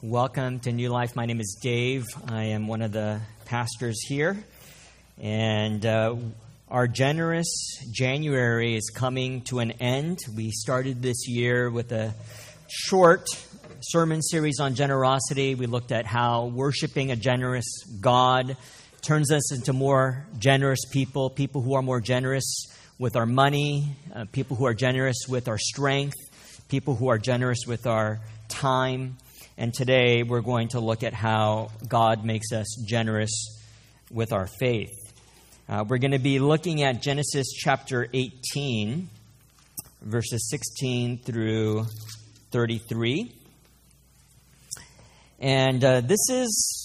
Welcome to New Life. My name is Dave. I am one of the pastors here. And our generous January is coming to an end. We started this year with a short sermon series on generosity. We looked at how worshiping a generous God turns us into more generous people who are more generous with our money, people who are generous with our strength, people who are generous with our time. And today we're going to look at how God makes us generous with our faith. We're going to be looking at Genesis chapter 18, verses 16 through 33. And this is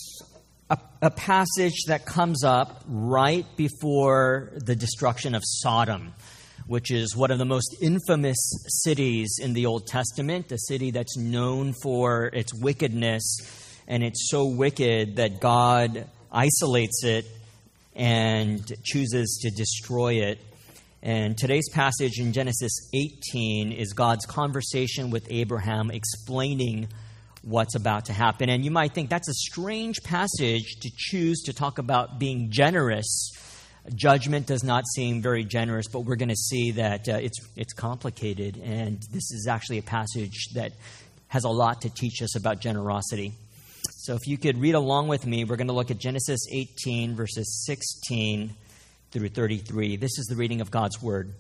a passage that comes up right before the destruction of Sodom, which is one of the most infamous cities in the Old Testament, a city that's known for its wickedness, and it's so wicked that God isolates it and chooses to destroy it. And today's passage in Genesis 18 is God's conversation with Abraham explaining what's about to happen. And you might think that's a strange passage to choose to talk about being generous. Judgment does not seem very generous, but we're going to see that it's complicated, and this is actually a passage that has a lot to teach us about generosity. So if you could read along with me, we're going to look at Genesis 18, verses 16 through 33. This is the reading of God's Word.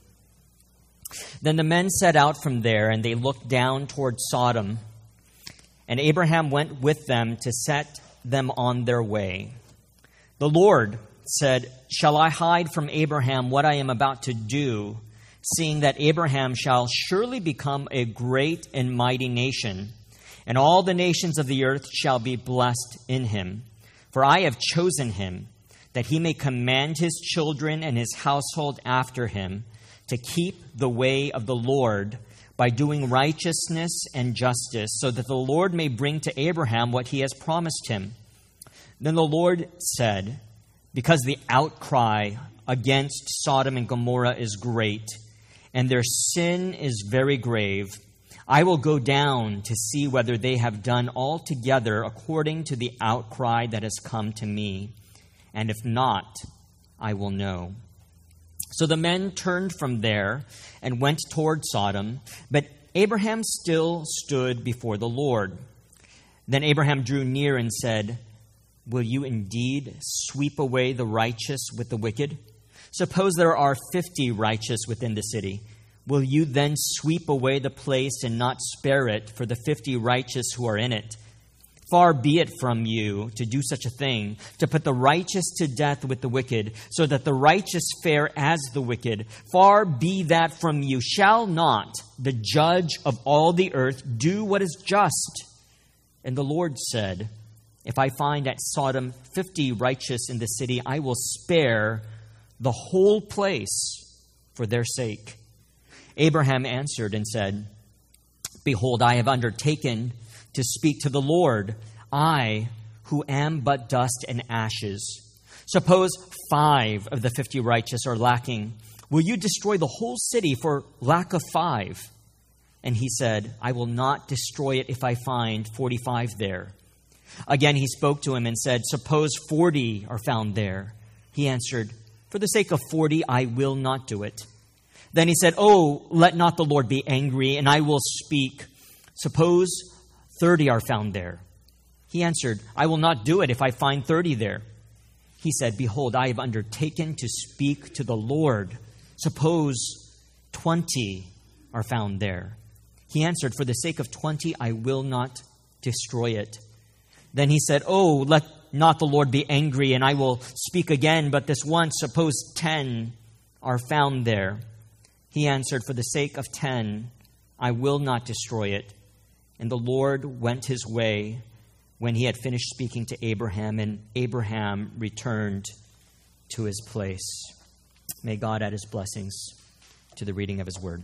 Then the men set out from there, and they looked down toward Sodom, and Abraham went with them to set them on their way. The Lord said, "Shall I hide from Abraham what I am about to do, seeing that Abraham shall surely become a great and mighty nation, and all the nations of the earth shall be blessed in him? For I have chosen him, that he may command his children and his household after him to keep the way of the Lord by doing righteousness and justice, so that the Lord may bring to Abraham what he has promised him." Then the Lord said, "Because the outcry against Sodom and Gomorrah is great, and their sin is very grave, I will go down to see whether they have done altogether according to the outcry that has come to me. And if not, I will know." So the men turned from there and went toward Sodom, but Abraham still stood before the Lord. Then Abraham drew near and said, "Will you indeed sweep away the righteous with the wicked? Suppose there are 50 righteous within the city. Will you then sweep away the place and not spare it for the 50 righteous who are in it? Far be it from you to do such a thing, to put the righteous to death with the wicked, so that the righteous fare as the wicked. Far be that from you. Shall not the judge of all the earth do what is just?" And the Lord said, "If I find at Sodom 50 righteous in the city, I will spare the whole place for their sake." Abraham answered and said, "Behold, I have undertaken to speak to the Lord, I who am but dust and ashes. Suppose 5 of the 50 righteous are lacking. Will you destroy the whole city for lack of 5? And he said, "I will not destroy it if I find 45 there." Again he spoke to him and said, "Suppose 40 are found there." He answered, "For the sake of 40, I will not do it." Then he said, "Oh, let not the Lord be angry, and I will speak. Suppose 30 are found there." He answered, "I will not do it if I find 30 there." He said, "Behold, I have undertaken to speak to the Lord. Suppose 20 are found there." He answered, "For the sake of 20, I will not destroy it." Then he said, "Oh, let not the Lord be angry, and I will speak again, but this once, suppose 10 are found there." He answered, "For the sake of 10, I will not destroy it." And the Lord went his way when he had finished speaking to Abraham, and Abraham returned to his place. May God add his blessings to the reading of his word.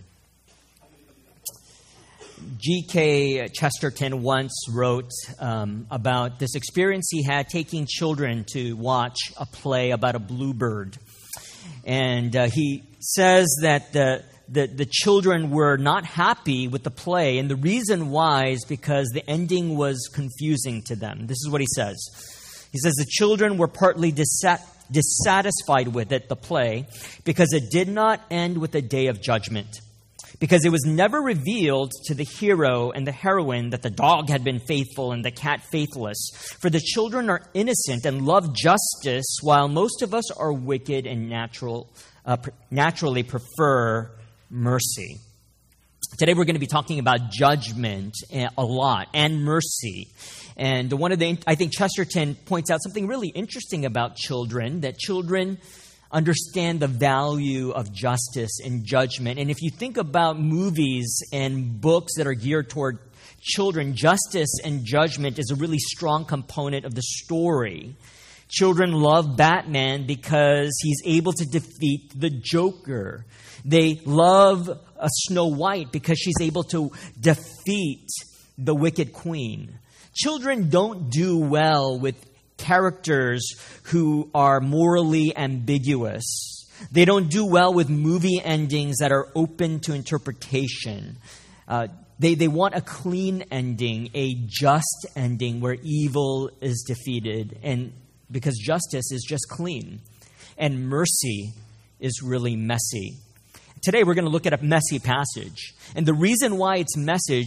G.K. Chesterton once wrote about this experience he had taking children to watch a play about a bluebird. And he says that the children were not happy with the play, and the reason why is because the ending was confusing to them. This is what he says. He says the children were partly dissatisfied with it, the play, because it did not end with a day of judgment. Because it was never revealed to the hero and the heroine that the dog had been faithful and the cat faithless. For the children are innocent and love justice, while most of us are wicked and naturally prefer mercy. Today we're going to be talking about judgment a lot and mercy. And I think Chesterton points out something really interesting about children, that children understand the value of justice and judgment. And if you think about movies and books that are geared toward children, justice and judgment is a really strong component of the story. Children love Batman because he's able to defeat the Joker. They love Snow White because she's able to defeat the wicked queen. Children don't do well with characters who are morally ambiguous. They don't do well with movie endings that are open to interpretation. They want a clean ending, a just ending where evil is defeated, and because justice is just clean and mercy is really messy. Today we're going to look at a messy passage. And the reason why it's messy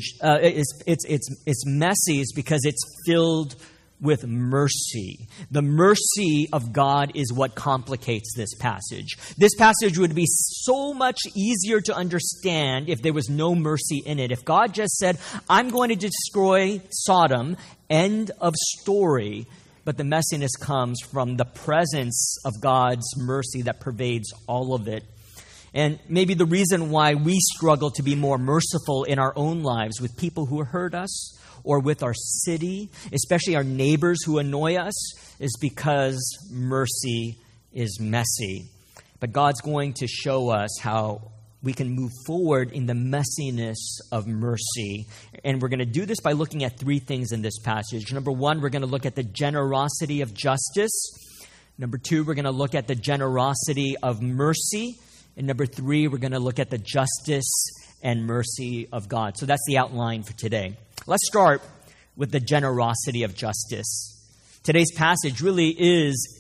is because it's filled with mercy. The mercy of God is what complicates this passage. This passage would be so much easier to understand if there was no mercy in it. If God just said, I'm going to destroy Sodom, end of story. But the messiness comes from the presence of God's mercy that pervades all of it. And maybe the reason why we struggle to be more merciful in our own lives with people who hurt us or with our city, especially our neighbors who annoy us, is because mercy is messy. But God's going to show us how we can move forward in the messiness of mercy. And we're going to do this by looking at three things in this passage. Number one, we're going to look at the generosity of justice. Number two, we're going to look at the generosity of mercy. And number three, we're going to look at the justice and mercy of God. So that's the outline for today. Let's start with the generosity of justice. Today's passage really is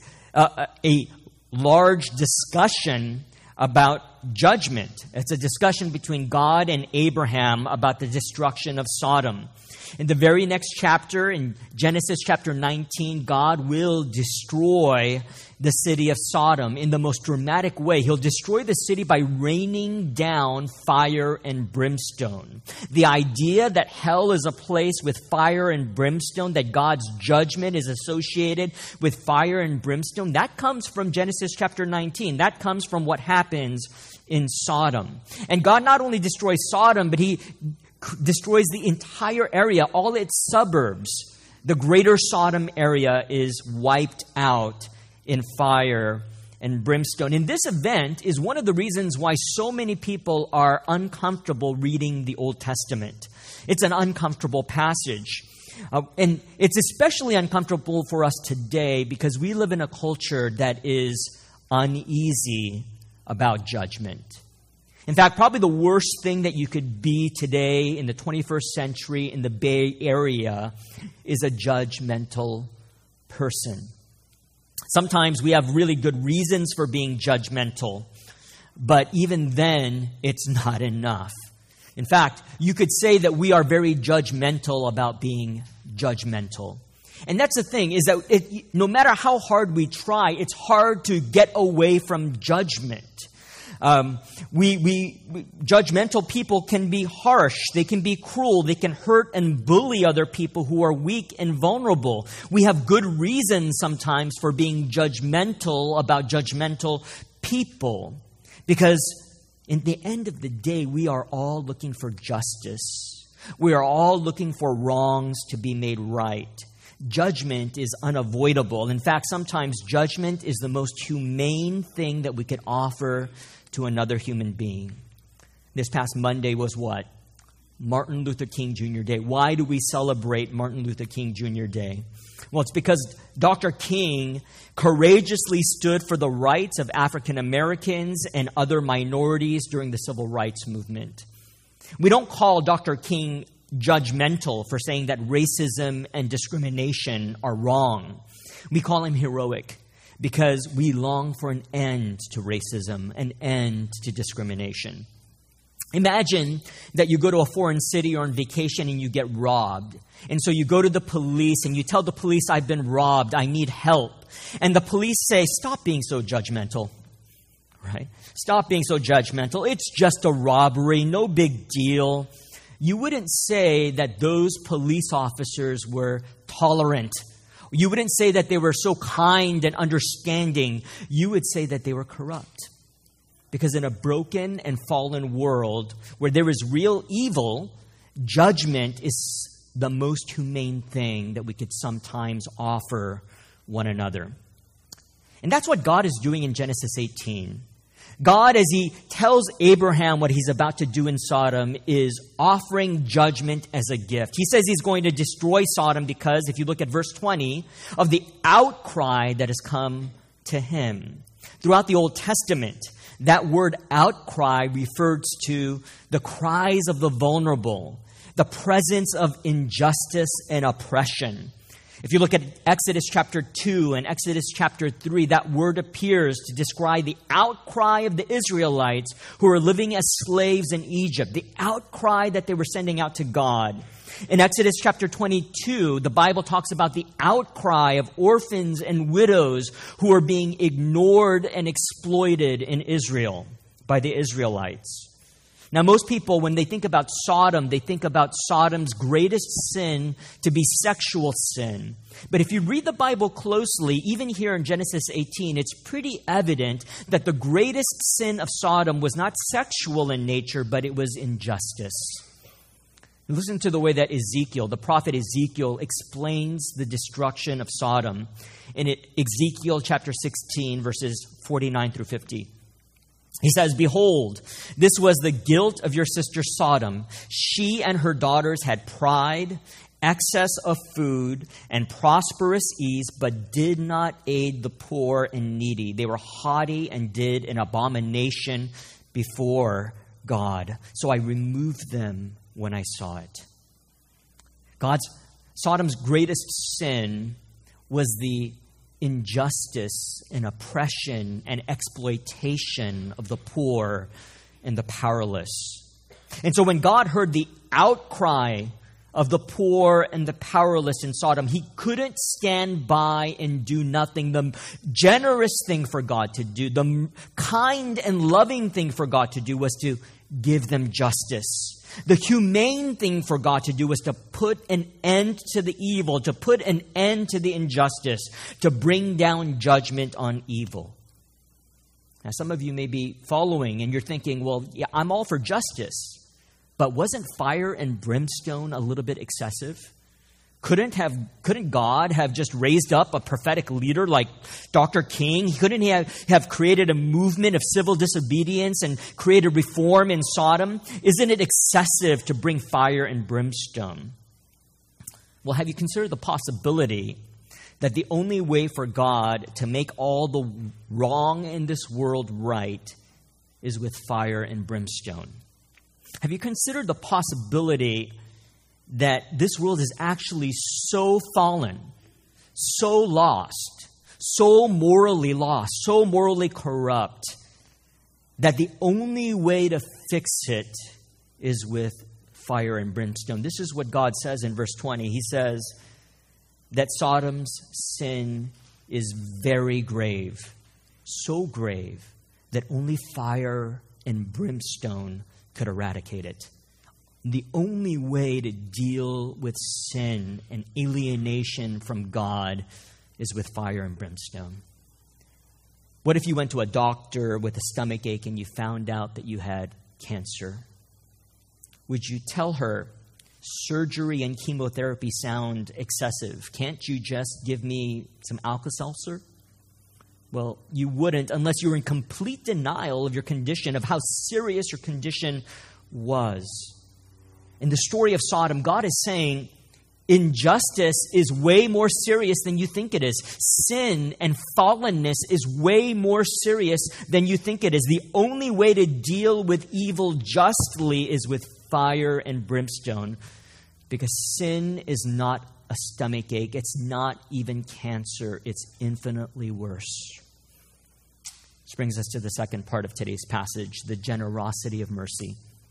a large discussion about judgment. It's a discussion between God and Abraham about the destruction of Sodom. In the very next chapter, in Genesis chapter 19, God will destroy the city of Sodom in the most dramatic way. He'll destroy the city by raining down fire and brimstone. The idea that hell is a place with fire and brimstone, that God's judgment is associated with fire and brimstone, that comes from Genesis chapter 19. That comes from what happens in Sodom. And God not only destroys Sodom, but He destroys the entire area, all its suburbs. The greater Sodom area is wiped out in fire and brimstone. And this event is one of the reasons why so many people are uncomfortable reading the Old Testament. It's an uncomfortable passage. And it's especially uncomfortable for us today because we live in a culture that is uneasy about judgment. In fact, probably the worst thing that you could be today in the 21st century in the Bay Area is a judgmental person. Sometimes we have really good reasons for being judgmental, but even then, it's not enough. In fact, you could say that we are very judgmental about being judgmental. And that's the thing, is that no matter how hard we try, it's hard to get away from judgment. Judgmental people can be harsh, they can be cruel, they can hurt and bully other people who are weak and vulnerable. We have good reasons sometimes for being judgmental about judgmental people, because in the end of the day, we are all looking for justice. We are all looking for wrongs to be made right. Judgment is unavoidable. In fact, sometimes judgment is the most humane thing that we could offer to another human being. This past Monday was what? Martin Luther King Jr. Day. Why do we celebrate Martin Luther King Jr. Day? Well, it's because Dr. King courageously stood for the rights of African Americans and other minorities during the civil rights movement. We don't call Dr. King judgmental for saying that racism and discrimination are wrong. We call him heroic because we long for an end to racism, an end to discrimination. Imagine that you go to a foreign city or on vacation and you get robbed. And so you go to the police and you tell the police, I've been robbed, I need help. And the police say, stop being so judgmental, right? Stop being so judgmental. It's just a robbery, no big deal. You wouldn't say that those police officers were tolerant. You wouldn't say that they were so kind and understanding. You would say that they were corrupt. Because in a broken and fallen world where there is real evil, judgment is the most humane thing that we could sometimes offer one another. And that's what God is doing in Genesis 18. God, as he tells Abraham what he's about to do in Sodom, is offering judgment as a gift. He says he's going to destroy Sodom because, if you look at verse 20, of the outcry that has come to him. Throughout the Old Testament, that word outcry refers to the cries of the vulnerable, the presence of injustice and oppression. If you look at Exodus chapter 2 and Exodus chapter 3, that word appears to describe the outcry of the Israelites who are living as slaves in Egypt, the outcry that they were sending out to God. In Exodus chapter 22, the Bible talks about the outcry of orphans and widows who are being ignored and exploited in Israel by the Israelites. Now, most people, when they think about Sodom, they think about Sodom's greatest sin to be sexual sin. But if you read the Bible closely, even here in Genesis 18, it's pretty evident that the greatest sin of Sodom was not sexual in nature, but it was injustice. Listen to the way that Ezekiel, the prophet Ezekiel, explains the destruction of Sodom in Ezekiel chapter 16, verses 49 through 50. He says, "Behold, this was the guilt of your sister Sodom. She and her daughters had pride, excess of food, and prosperous ease, but did not aid the poor and needy. They were haughty and did an abomination before God. So I removed them when I saw it." Sodom's greatest sin was the injustice and oppression and exploitation of the poor and the powerless. And so when God heard the outcry of the poor and the powerless in Sodom, he couldn't stand by and do nothing. The generous thing for God to do, the kind and loving thing for God to do was to give them justice. The humane thing for God to do was to put an end to the evil, to put an end to the injustice, to bring down judgment on evil. Now, some of you may be following and you're thinking, well, yeah, I'm all for justice, but wasn't fire and brimstone a little bit excessive? Couldn't God have just raised up a prophetic leader like Dr. King? Couldn't he have created a movement of civil disobedience and created reform in Sodom? Isn't it excessive to bring fire and brimstone? Well, have you considered the possibility that the only way for God to make all the wrong in this world right is with fire and brimstone? Have you considered the possibility that this world is actually so fallen, so lost, so morally lost, so morally corrupt, that the only way to fix it is with fire and brimstone? This is what God says in verse 20. He says that Sodom's sin is very grave, so grave that only fire and brimstone could eradicate it. The only way to deal with sin and alienation from God is with fire and brimstone. What if you went to a doctor with a stomach ache and you found out that you had cancer? Would you tell her, surgery and chemotherapy sound excessive? Can't you just give me some Alka-Seltzer? Well, you wouldn't unless you were in complete denial of your condition, of how serious your condition was. In the story of Sodom, God is saying, injustice is way more serious than you think it is. Sin and fallenness is way more serious than you think it is. The only way to deal with evil justly is with fire and brimstone, because sin is not a stomach ache. It's not even cancer. It's infinitely worse. This brings us to the second part of today's passage, the generosity of mercy.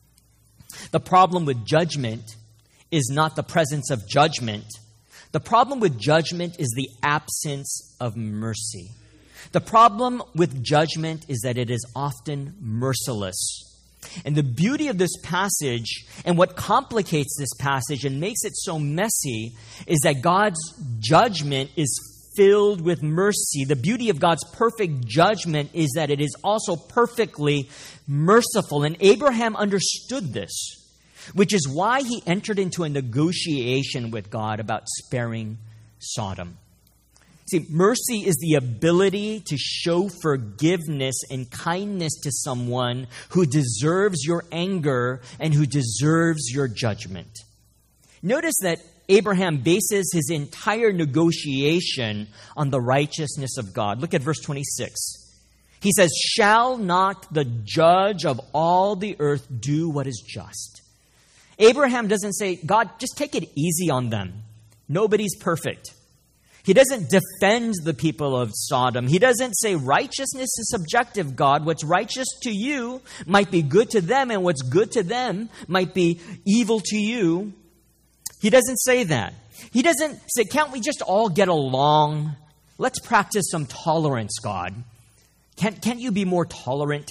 The problem with judgment is not the presence of judgment. The problem with judgment is the absence of mercy. The problem with judgment is that it is often merciless. And the beauty of this passage, and what complicates this passage and makes it so messy, is that God's judgment is filled with mercy. The beauty of God's perfect judgment is that it is also perfectly merciful. And Abraham understood this, which is why he entered into a negotiation with God about sparing Sodom. See, mercy is the ability to show forgiveness and kindness to someone who deserves your anger and who deserves your judgment. Notice that Abraham bases his entire negotiation on the righteousness of God. Look at verse 26. He says, "Shall not the judge of all the earth do what is just?" Abraham doesn't say, "God, just take it easy on them. Nobody's perfect." He doesn't defend the people of Sodom. He doesn't say righteousness is subjective, God. What's righteous to you might be good to them, and what's good to them might be evil to you. He doesn't say that. He doesn't say, "Can't we just all get along? Let's practice some tolerance, God. Can't you be more tolerant?"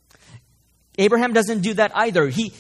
Abraham doesn't do that either. He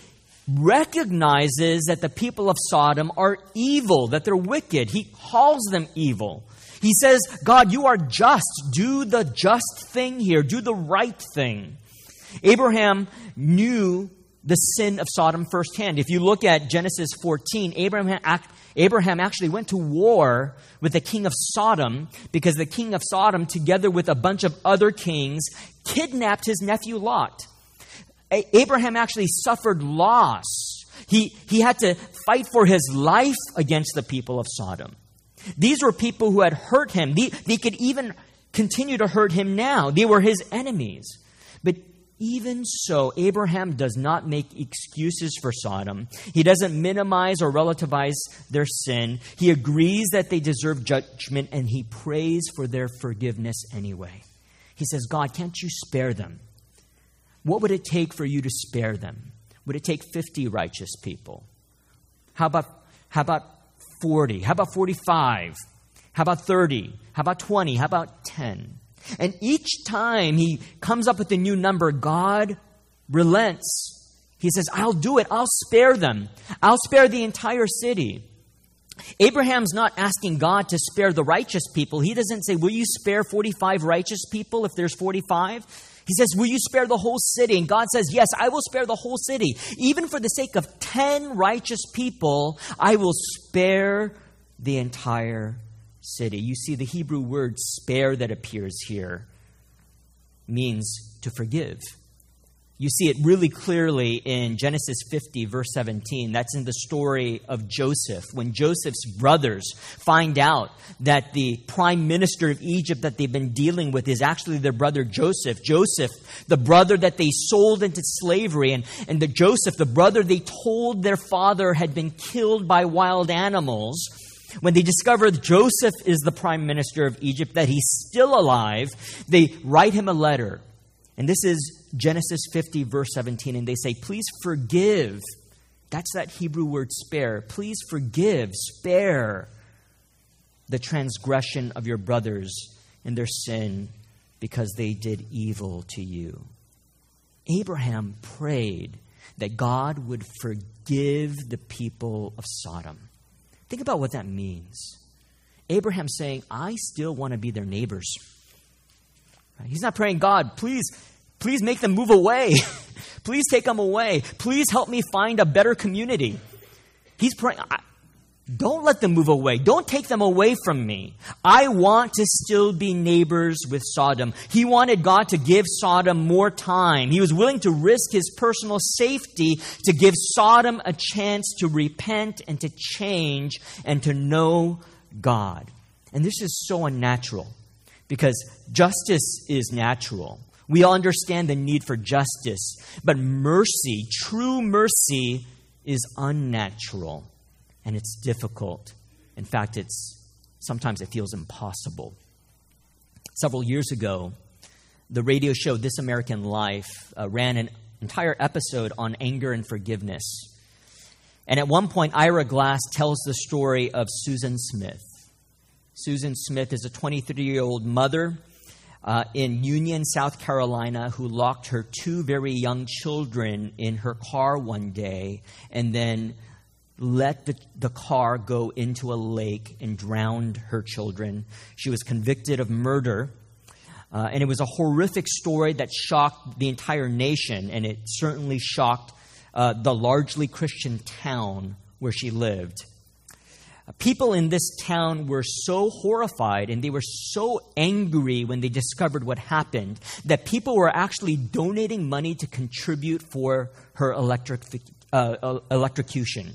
recognizes that the people of Sodom are evil, that they're wicked. He calls them evil. He says, "God, you are just. Do the just thing here. Do the right thing." Abraham knew the sin of Sodom firsthand. If you look at Genesis 14, Abraham actually went to war with the king of Sodom because the king of Sodom, together with a bunch of other kings, kidnapped his nephew Lot. Abraham actually suffered loss. He had to fight for his life against the people of Sodom. These were people who had hurt him. They could even continue to hurt him now. They were his enemies. But even so, Abraham does not make excuses for Sodom. He doesn't minimize or relativize their sin. He agrees that they deserve judgment, and he prays for their forgiveness anyway. He says, "God, can't you spare them? What would it take for you to spare them? Would it take 50 righteous people? How about 40? How about 45? How about 30? How about 20? How about 10? And each time he comes up with a new number, God relents. He says, "I'll do it. I'll spare them. I'll spare the entire city." Abraham's not asking God to spare the righteous people. He doesn't say, "Will you spare 45 righteous people if there's 45? He says, "Will you spare the whole city?" And God says, "Yes, I will spare the whole city. Even for the sake of 10 righteous people, I will spare the entire city." You see, the Hebrew word "spare" that appears here means to forgive. You see it really clearly in Genesis 50, verse 17. That's in the story of Joseph. When Joseph's brothers find out that the prime minister of Egypt that they've been dealing with is actually their brother Joseph. Joseph, the brother that they sold into slavery. And Joseph, the brother they told their father had been killed by wild animals. When they discover Joseph is the prime minister of Egypt, that he's still alive, they write him a letter. And this is Genesis 50, verse 17. And they say, "Please forgive." That's that Hebrew word spare. "Please forgive, spare the transgression of your brothers and their sin because they did evil to you." Abraham prayed that God would forgive the people of Sodom. Think about what that means. Abraham saying, "I still want to be their neighbors." He's not praying, "God, please make them move away. Please take them away. Please help me find a better community." He's praying, Don't let them move away. Don't take them away from me. I want to still be neighbors with Sodom. He wanted God to give Sodom more time. He was willing to risk his personal safety to give Sodom a chance to repent and to change and to know God. And this is so unnatural because justice is natural. We all understand the need for justice, but mercy, true mercy, is unnatural. And it's difficult. In fact, sometimes it feels impossible. Several years ago, the radio show This American Life ran an entire episode on anger and forgiveness. And at one point, Ira Glass tells the story of Susan Smith. Susan Smith is a 23-year-old mother in Union, South Carolina, who locked her two very young children in her car one day and then let the car go into a lake and drowned her children. She was convicted of murder. And it was a horrific story that shocked the entire nation, and it certainly shocked the largely Christian town where she lived. People in this town were so horrified and they were so angry when they discovered what happened that people were actually donating money to contribute for her electrocution.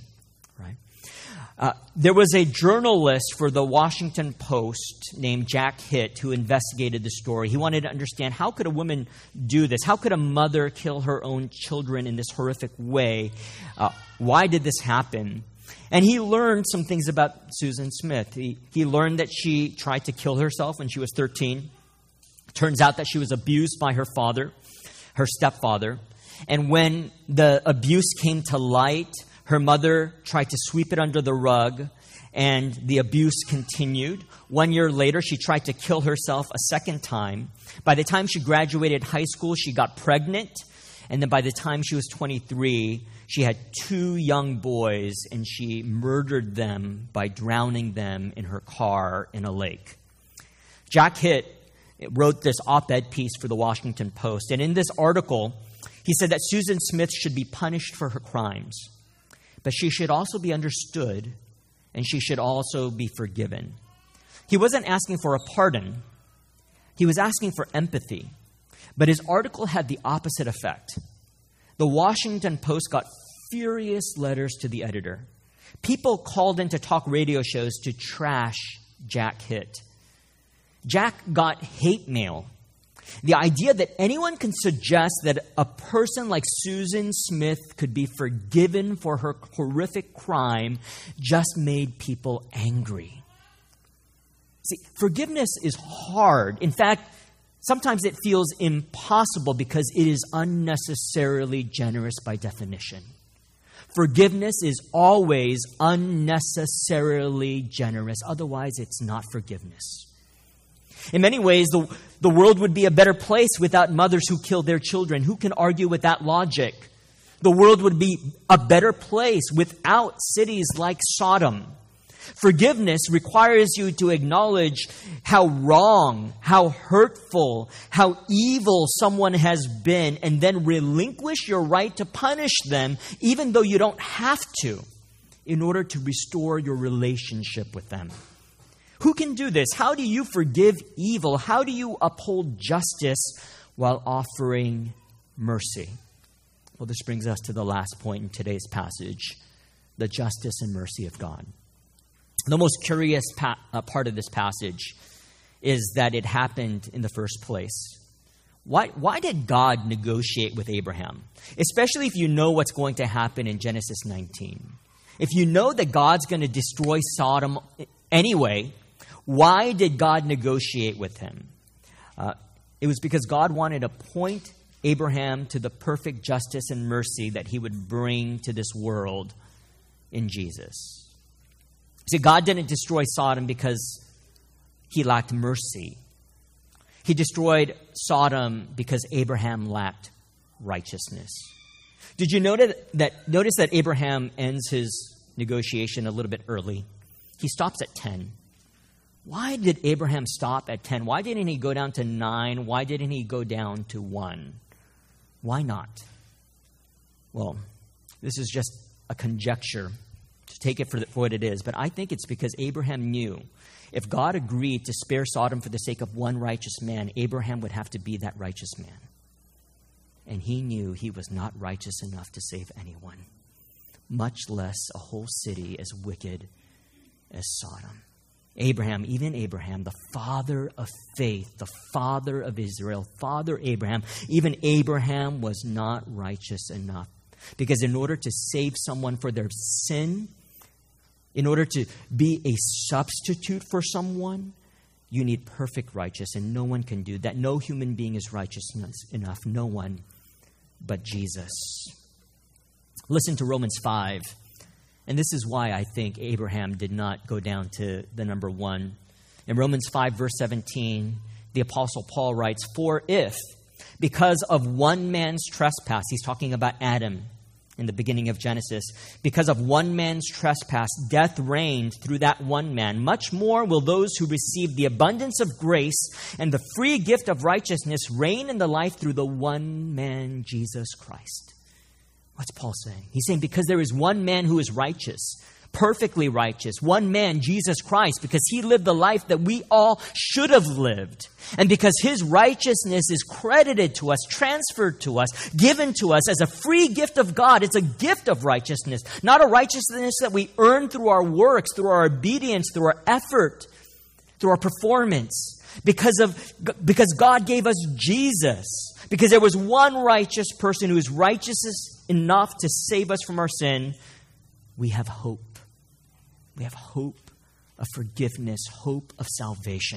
There was a journalist for the Washington Post named Jack Hitt who investigated the story. He wanted to understand, how could a woman do this? How could a mother kill her own children in this horrific way? Why did this happen? And he learned some things about Susan Smith. He learned that she tried to kill herself when she was 13. Turns out that she was abused by her father, her stepfather. And when the abuse came to light, her mother tried to sweep it under the rug, and the abuse continued. 1 year later, she tried to kill herself a second time. By the time she graduated high school, she got pregnant. And then by the time she was 23, she had two young boys, and she murdered them by drowning them in her car in a lake. Jack Hitt wrote this op-ed piece for the Washington Post. And in this article, he said that Susan Smith should be punished for her crimes. But she should also be understood, and she should also be forgiven. He wasn't asking for a pardon. He was asking for empathy. But his article had the opposite effect. The Washington Post got furious letters to the editor. People called into talk radio shows to trash Jack Hitt. Jack got hate mail. The idea that anyone can suggest that a person like Susan Smith could be forgiven for her horrific crime just made people angry. See, forgiveness is hard. In fact, sometimes it feels impossible because it is unnecessarily generous by definition. Forgiveness is always unnecessarily generous. Otherwise, it's not forgiveness. In many ways, the world would be a better place without mothers who kill their children. Who can argue with that logic? The world would be a better place without cities like Sodom. Forgiveness requires you to acknowledge how wrong, how hurtful, how evil someone has been, and then relinquish your right to punish them, even though you don't have to, in order to restore your relationship with them. Who can do this? How do you forgive evil? How do you uphold justice while offering mercy? Well, this brings us to the last point in today's passage, the justice and mercy of God. The most curious part of this passage is that it happened in the first place. Why did God negotiate with Abraham? Especially if you know what's going to happen in Genesis 19. If you know that God's going to destroy Sodom anyway, why did God negotiate with him? It was because God wanted to point Abraham to the perfect justice and mercy that he would bring to this world in Jesus. See, God didn't destroy Sodom because he lacked mercy. He destroyed Sodom because Abraham lacked righteousness. Did you notice that Abraham ends his negotiation a little bit early? He stops at 10. Why did Abraham stop at 10? Why didn't he go down to 9? Why didn't he go down to 1? Why not? Well, this is just a conjecture, just take it for what it is, but I think it's because Abraham knew if God agreed to spare Sodom for the sake of one righteous man, Abraham would have to be that righteous man. And he knew he was not righteous enough to save anyone, much less a whole city as wicked as Sodom. Abraham, even Abraham, the father of faith, the father of Israel, Father Abraham, even Abraham was not righteous enough. Because in order to save someone for their sin, in order to be a substitute for someone, you need perfect righteousness, and no one can do that. No human being is righteous enough, no one but Jesus. Listen to Romans 5. And this is why I think Abraham did not go down to the number 1. In Romans 5, verse 17, the Apostle Paul writes, "For if, because of one man's trespass," he's talking about Adam in the beginning of Genesis, "because of one man's trespass, death reigned through that one man, much more will those who receive the abundance of grace and the free gift of righteousness reign in the life through the one man, Jesus Christ." What's Paul saying? He's saying because there is one man who is righteous, perfectly righteous, one man, Jesus Christ, because he lived the life that we all should have lived. And because his righteousness is credited to us, transferred to us, given to us as a free gift of God. It's a gift of righteousness, not a righteousness that we earn through our works, through our obedience, through our effort, through our performance. Because God gave us Jesus. Because there was one righteous person who is righteous enough to save us from our sin, we have hope. We have hope of forgiveness, hope of salvation.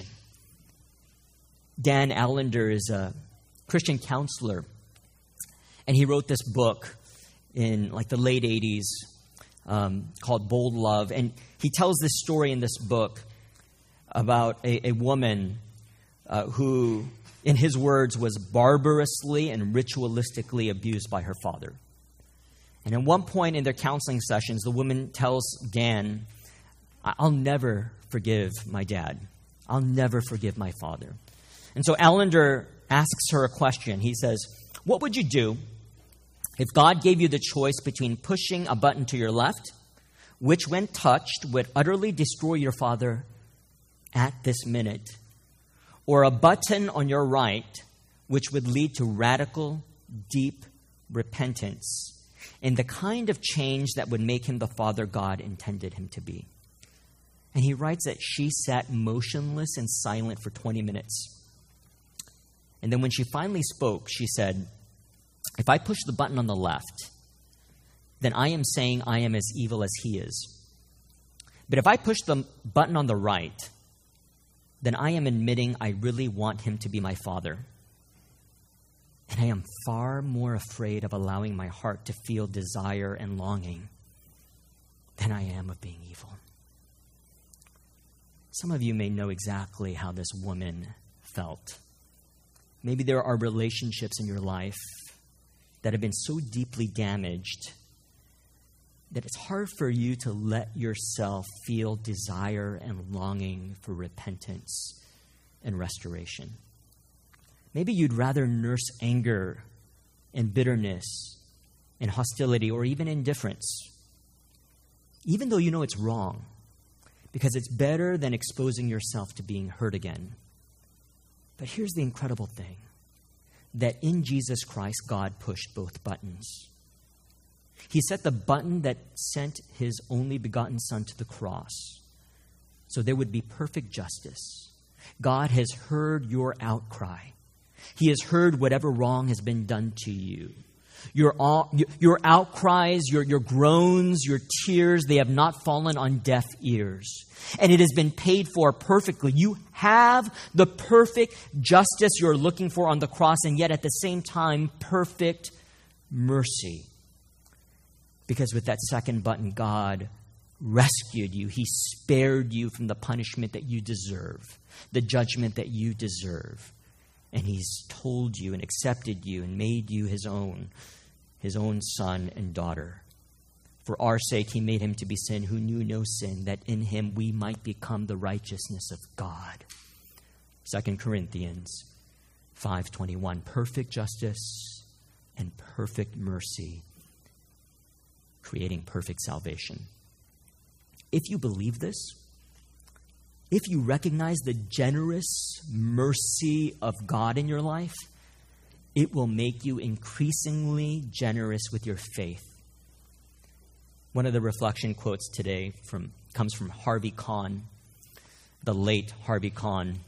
Dan Allender is a Christian counselor, and he wrote this book in the late 80s called Bold Love. And he tells this story in this book about a woman who, in his words, was barbarously and ritualistically abused by her father. And at one point in their counseling sessions, the woman tells Dan, "I'll never forgive my dad. I'll never forgive my father." And so Allender asks her a question. He says, "What would you do if God gave you the choice between pushing a button to your left, which when touched would utterly destroy your father at this minute, or a button on your right, which would lead to radical, deep repentance and the kind of change that would make him the father God intended him to be?" And he writes that she sat motionless and silent for 20 minutes. And then when she finally spoke, she said, "If I push the button on the left, then I am saying I am as evil as he is. But if I push the button on the right, then I am admitting I really want him to be my father. And I am far more afraid of allowing my heart to feel desire and longing than I am of being evil." Some of you may know exactly how this woman felt. Maybe there are relationships in your life that have been so deeply damaged that it's hard for you to let yourself feel desire and longing for repentance and restoration. Maybe you'd rather nurse anger and bitterness and hostility or even indifference, even though you know it's wrong, because it's better than exposing yourself to being hurt again. But here's the incredible thing, that in Jesus Christ, God pushed both buttons. He set the button that sent his only begotten Son to the cross so there would be perfect justice. God has heard your outcry. He has heard whatever wrong has been done to you. Your outcries, your groans, your tears, they have not fallen on deaf ears. And it has been paid for perfectly. You have the perfect justice you're looking for on the cross, and yet at the same time, perfect mercy. Because with that second button, God rescued you. He spared you from the punishment that you deserve, the judgment that you deserve. And he's told you and accepted you and made you his own son and daughter. For our sake, he made him to be sin who knew no sin, that in him we might become the righteousness of God. 2 Corinthians 5:21, perfect justice and perfect mercy, creating perfect salvation. if you believe this, if you recognize the generous mercy of God in your life, it will make you increasingly generous with your faith. One of the reflection quotes today comes from Harvey Kahn, the late Harvey Kahn,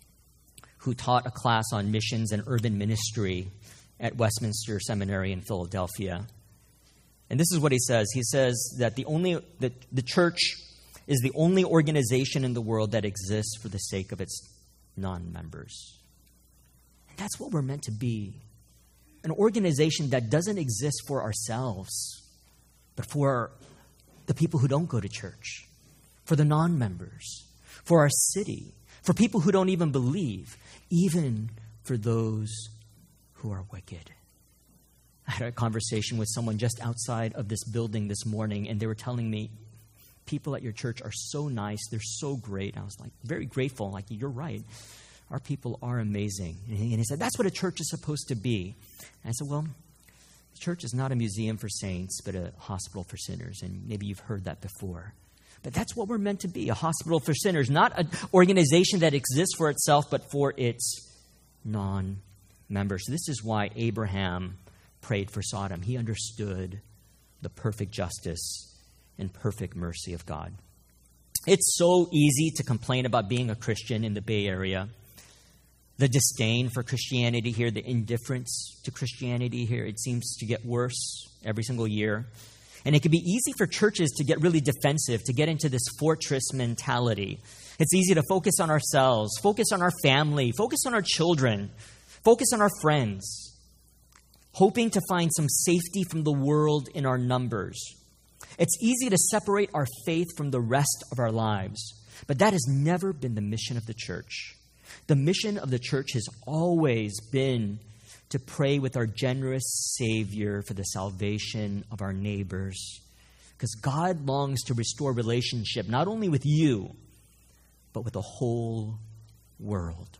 who taught a class on missions and urban ministry at Westminster Seminary in Philadelphia. And this is what he says. He says that the church is the only organization in the world that exists for the sake of its non-members. And that's what we're meant to be. An organization that doesn't exist for ourselves, but for the people who don't go to church, for the non-members, for our city, for people who don't even believe, even for those who are wicked. I had a conversation with someone just outside of this building this morning, and they were telling me, people at your church are so nice, they're so great. I was like, very grateful, like, you're right. Our people are amazing. And he said, that's what a church is supposed to be. And I said, well, the church is not a museum for saints, but a hospital for sinners. And maybe you've heard that before. But that's what we're meant to be, a hospital for sinners, not an organization that exists for itself, but for its non-members. This is why Abraham prayed for Sodom. He understood the perfect justice and perfect mercy of God. It's so easy to complain about being a Christian in the Bay Area. The disdain for Christianity here, the indifference to Christianity here, it seems to get worse every single year. And it can be easy for churches to get really defensive, to get into this fortress mentality. It's easy to focus on ourselves, focus on our family, focus on our children, focus on our friends, hoping to find some safety from the world in our numbers. It's easy to separate our faith from the rest of our lives, but that has never been the mission of the church. The mission of the church has always been to pray with our generous Savior for the salvation of our neighbors, because God longs to restore relationship not only with you, but with the whole world.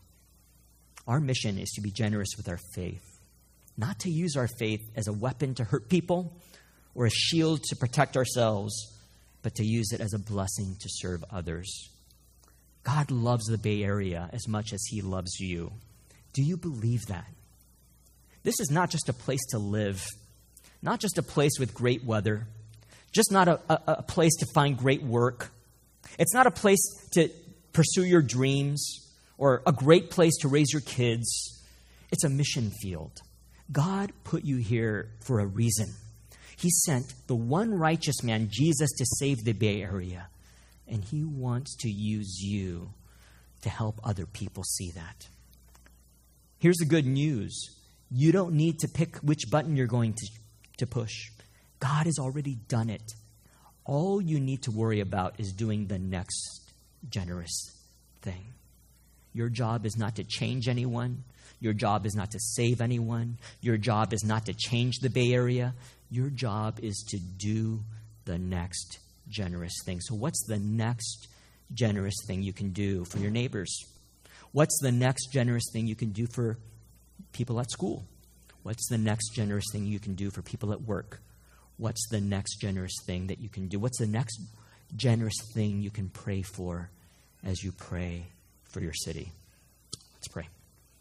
Our mission is to be generous with our faith, not to use our faith as a weapon to hurt people or a shield to protect ourselves, but to use it as a blessing to serve others. God loves the Bay Area as much as He loves you. Do you believe that? This is not just a place to live, not just a place with great weather, just not a place to find great work. It's not a place to pursue your dreams or a great place to raise your kids. It's a mission field. God put you here for a reason. He sent the one righteous man, Jesus, to save the Bay Area. And He wants to use you to help other people see that. Here's the good news. You don't need to pick which button you're going to push. God has already done it. All you need to worry about is doing the next generous thing. Your job is not to change anyone. Your job is not to save anyone. Your job is not to change the Bay Area. Your job is to do the next generous thing. So what's the next generous thing you can do for your neighbors? What's the next generous thing you can do for people at school? What's the next generous thing you can do for people at work? What's the next generous thing that you can do? What's the next generous thing you can pray for as you pray for your city? Let's pray.